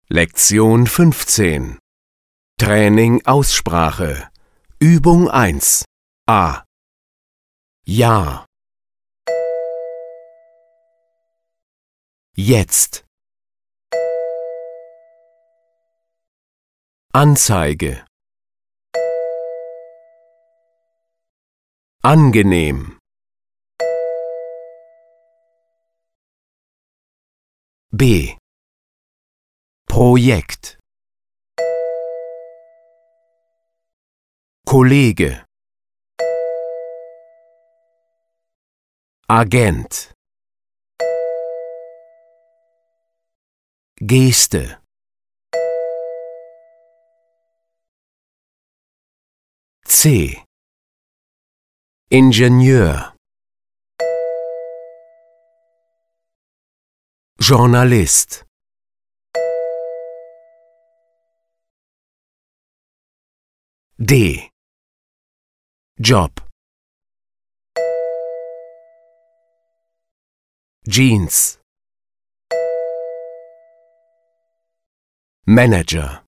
Lektion 15. Training Aussprache. Übung 1. A. Ja. Jetzt. Anzeige. Angenehm. B. Projekt. Kollege. Agent. Geste. C. Ingenieur. Journalist. D. Job. Jeans. Manager.